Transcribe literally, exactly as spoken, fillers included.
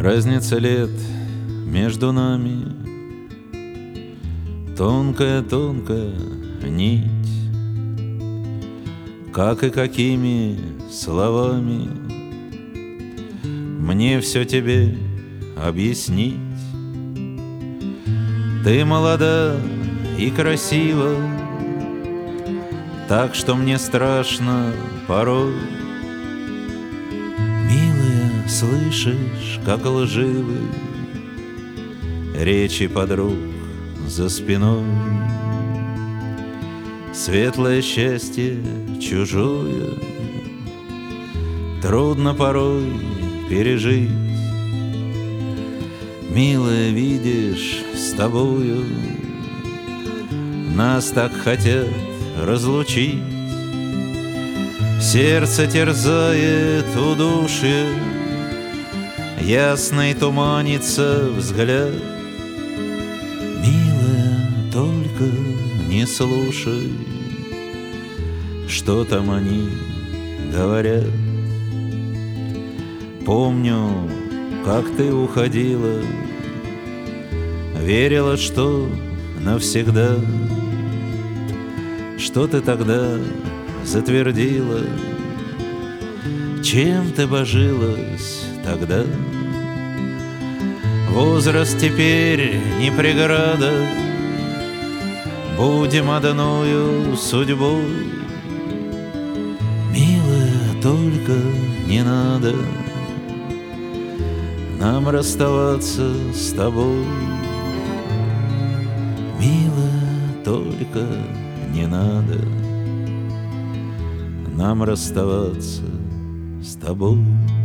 Разница лет между нами, тонкая-тонкая нить. Как и какими словами мне все тебе объяснить? Ты молода и красива, так что мне страшно порой. Милая, слышишь, как лживы речи подруг за спиной. Светлое счастье чужое трудно порой пережить. Милая, видишь, с тобою нас так хотят разлучить. Сердце терзает удушье, ясный туманится взгляд. Милая, только не слушай, что там они говорят. Помню, как ты уходила, верила, что навсегда. Что ты тогда затвердила? Чем ты божилась тогда? Возраст теперь не преграда, будем одною судьбой. Милая, только не надо нам расставаться с тобой. Милая, только не надо нам расставаться с тобой.